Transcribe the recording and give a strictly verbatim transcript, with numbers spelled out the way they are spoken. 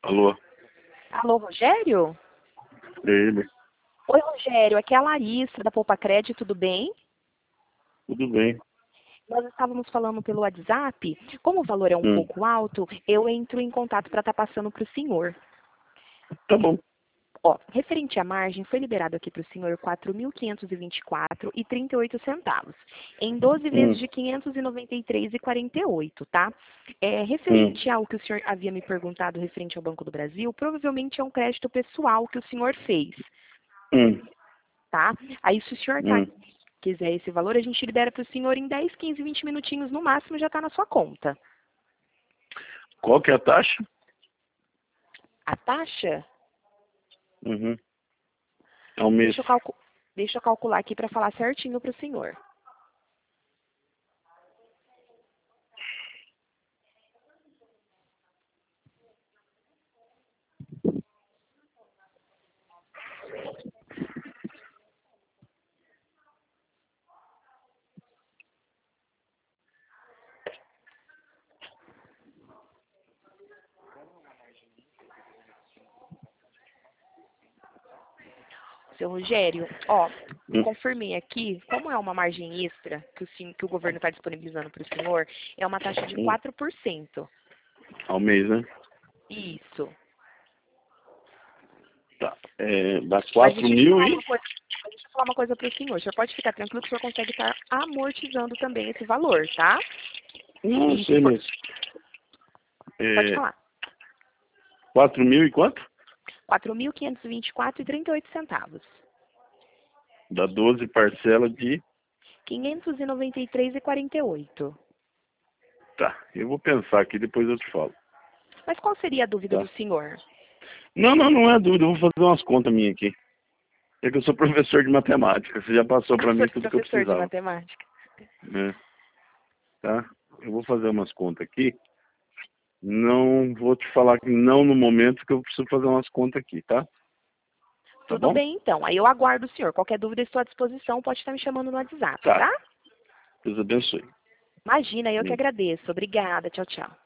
Alô? Alô, Rogério? É ele. Oi, Rogério, aqui é a Larissa, da Poupa Crédito, tudo bem? Tudo bem. Nós estávamos falando pelo WhatsApp, como o valor é um Hum. pouco alto, eu entro em contato para estar passando para o senhor. Tá bom. Ó, referente à margem, foi liberado aqui para o senhor quatro mil quinhentos e vinte e quatro reais e trinta e oito centavos, em doze vezes Hum. de quinhentos e noventa e três reais e quarenta e oito, tá? É, Hum. referente ao que o senhor havia me perguntado referente ao Banco do Brasil, provavelmente é um crédito pessoal que o senhor fez, Hum. tá? Aí, se o senhor tá, Hum. quiser esse valor, a gente libera para o senhor em dez, quinze, vinte minutinhos no máximo, já está na sua conta. Qual que é a taxa? A taxa, Uhum. Ao mês. deixa eu, calcu deixa eu calcular aqui para falar certinho para o senhor. Seu Rogério, ó, Hum. confirmei aqui, como é uma margem extra que o, sim- que o governo está disponibilizando para o senhor, é uma taxa de Hum. quatro por cento. Ao mês, né? Isso. Tá. É, dá Mas quatro deixa eu te mil falar e... uma coisa, deixa eu falar uma coisa para o senhor. O senhor pode ficar tranquilo que o senhor consegue estar amortizando também esse valor, tá? Não, eu E se sei, for, mas... pode É, falar. quatro mil e quanto? quatro mil quinhentos e vinte e quatro reais e trinta e oito centavos. Dá doze parcelas de... quinhentos e noventa e três reais e quarenta e oito. Tá. Eu vou pensar aqui, depois eu te falo. Mas qual seria a dúvida Tá? do senhor? Não, não, não é dúvida. Eu vou fazer umas contas minhas aqui. É que eu sou professor de matemática. Você já passou Ah, pra o senhor mim é tudo que eu professor de precisava. matemática. Né? Tá? Eu vou fazer umas contas aqui. Não vou te falar que não no momento, que eu preciso fazer umas contas aqui, tá? Tá Tudo bom? bem, então. Aí eu aguardo o senhor. Qualquer dúvida, estou à disposição. Pode estar me chamando no WhatsApp, Tá. tá? Deus abençoe. Imagina, eu que Hum. agradeço. Obrigada. Tchau, tchau.